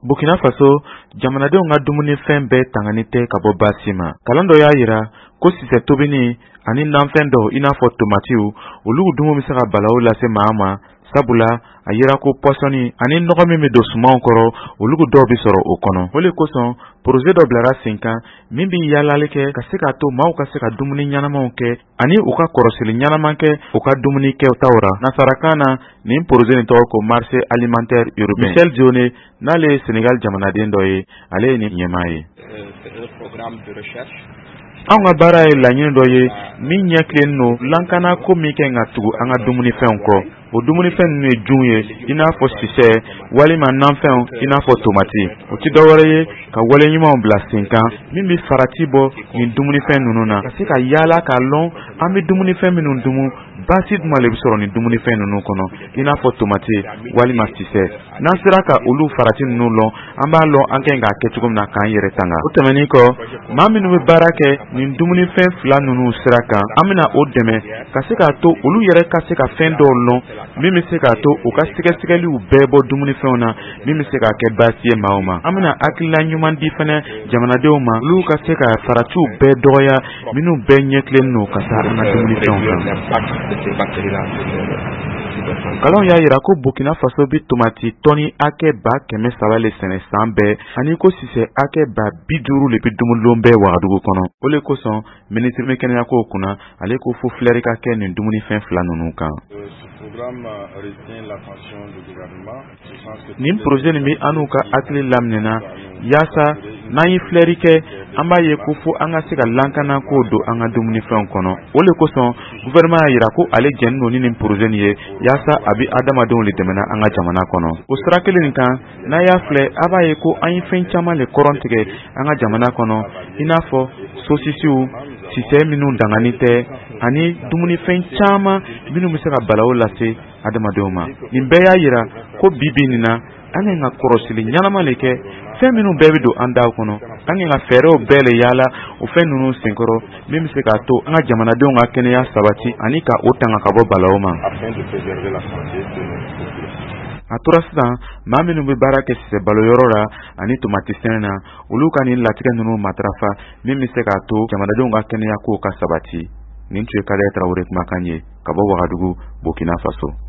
Burkina Faso jamanadenw ka dumunifɛn bɛɛ tangani tɛ ka bɔ basi ma. Kalan dɔ y'a yira ko sisɛ tobini ani nanfɛn dɔw i n'a fɔ tomatiw olu dumu bɛ se ka balawu lase maa ma. Sabula a yira ko pɔsɔni ani nɔgɔ min bɛ don sumanw kɔrɔ olu dɔw bɛ sɔrɔ o kɔnɔ. O de kosɔn projet dɔ bilara sen kan min bɛ yaalali kɛ ka se k'a to maaw ka se ka dumuni ɲɛnamaw kɛ ani u ka kɔrɔsili ɲɛnaman kɛ u ka dumuni kɛtaw ra. Nasarakan na nin projet nin tɔgɔ ko marché alimentaire urbain. Michel Dione n'ale ye Senegal jamanaden dɔ ye ale ye nin ɲɛmaa ye. Anw ka baara ye laɲini dɔ ye min ɲɛkilen no lankana ko min kɛ ka tugu an ka dumunifɛnw kɔ. O dumunifɛn ninnu ye jun ye i n'a fɔ sisɛ walima nanfɛnw i n'a fɔ tomati. O tɛ dɔwɛrɛ ye ka wale ɲumanw bila sen kan min bɛ farati bɔ nin dumunifɛn ninnu na ka se ka yaala k'a lɔn an bɛ dumunifɛn minnu dumu basi duma le bɛ sɔrɔ nin dumunifɛn ninnu kɔnɔ i n'a fɔ tomati walima sisɛ. N'an sera ka olu farati ninnu lɔn an b'a lɔn an kan k'a kɛ cogo min na k'an yɛrɛ tanga. O tɛmɛnen kɔ maa minnu bɛ baara kɛ nin dumunifɛn fila ninnu sira kan an bɛna o dɛmɛ ka se k'a to olu yɛrɛ ka se ka fɛn dɔw lɔn min bɛ se k'a to u ka sɛgɛsɛgɛliw bɛɛ bɔ dumunifɛnw na min bɛ se k'a kɛ baasi ye maaw ma. An bɛna hakilila ɲuman di fɛnɛ jamanadenw ma olu ka se ka faratiw bɛɛ dɔgɔya minnu bɛɛ ɲɛkilen n'o ka taa an ka dumunifɛnw kan. Kalanw y'a yira ko Burkina Faso bɛ tomati tɔni hakɛ 300 le sɛnɛ san bɛɛ ani ko sisɛ hakɛ 50 le bɛ dumunilon bɛɛ Wagadugu kɔnɔ. O de kosɔn ministre bɛ kɛnɛya ko kunna ale ko fo filɛri ka kɛ nin dumunifɛn fila ninnu kan. Nin projet nin bɛ an n'u ka hakili laminɛna yaasa n'an ye filɛri kɛ an b'a ye ko fo an ka se ka lankana ko don an ka dumunifɛnw kɔnɔ. O de kosɔn gouvernement y'a yira ko ale jɛnnen don ni nin projet nin ye yaasa a bɛ adamadenw le dɛmɛna an ka jamana kɔnɔ. O sira kelen nin kan n'a y'a filɛ a b'a ye ko an ye fɛn caman le kɔrɔntigɛ an ka jamana kɔnɔ i n'a fɔ sosisiw sisɛ minnu dangani tɛ ani dumunifɛn caman minnu bɛ se ka balawu lase adamadenw ma. Nin bɛɛ y'a yira ko bi nin na an ka kɔrɔsili ɲɛnama le kɛ fɛn minnu bɛɛ bɛ don an daw kɔnɔ an ka fɛɛrɛw bɛɛ le yaala o fɛn ninnu senkɔrɔ min bɛ se k'a to an ka jamanadenw ka kɛnɛya sabati ani ka o tanga ka bɔ balawu ma. A tora sisan maa minnu bɛ baara kɛ sisɛ baloyɔrɔ la ani tomati sɛnɛ na olu ka nin latigɛ ninnu matarafa min bɛ se k'a to jamanadenw ka kɛnɛya ko ka sabati. Nin tun ye Kale Tarawele kumakan ye ka bɔ Wagadugu, Burkina Faso.